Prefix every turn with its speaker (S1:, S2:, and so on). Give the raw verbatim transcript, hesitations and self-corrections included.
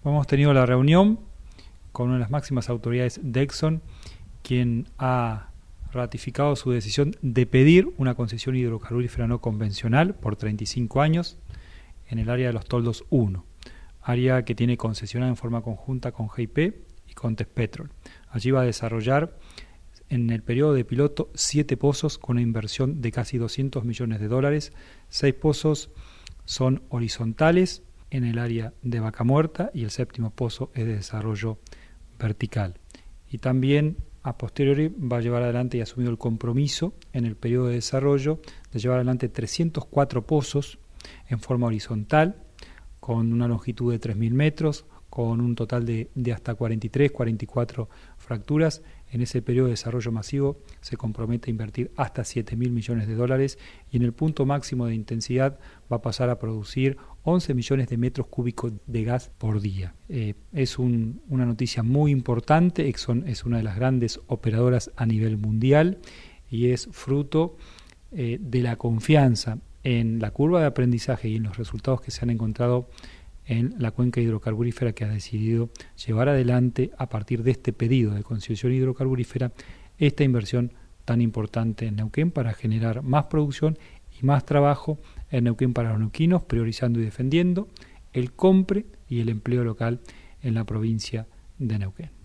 S1: Hemos tenido la reunión con una de las máximas autoridades de Exxon, quien ha ratificado su decisión de pedir una concesión hidrocarburífera no convencional por treinta y cinco años en el área de los Toldos uno, área que tiene concesionada en forma conjunta con G I P y con Tezpetrol. Allí va a desarrollar en el periodo de piloto siete pozos con una inversión de casi doscientos millones de dólares. Seis pozos son horizontales en el área de Vaca Muerta y el séptimo pozo es de desarrollo vertical. Y también a posteriori va a llevar adelante y ha asumido el compromiso en el periodo de desarrollo de llevar adelante trescientos cuatro pozos en forma horizontal con una longitud de tres mil metros, con un total de, de hasta cuarenta y tres, cuarenta y cuatro fracturas. En ese periodo de desarrollo masivo se compromete a invertir hasta siete mil millones de dólares y en el punto máximo de intensidad va a pasar a producir once millones de metros cúbicos de gas por día. Eh, es un, una noticia muy importante. Exxon es una de las grandes operadoras a nivel mundial y es fruto eh, de la confianza en la curva de aprendizaje y en los resultados que se han encontrado en la cuenca hidrocarburífera, que ha decidido llevar adelante a partir de este pedido de concesión hidrocarburífera esta inversión tan importante en Neuquén para generar más producción y más trabajo en Neuquén para los neuquinos, priorizando y defendiendo el compre y el empleo local en la provincia de Neuquén.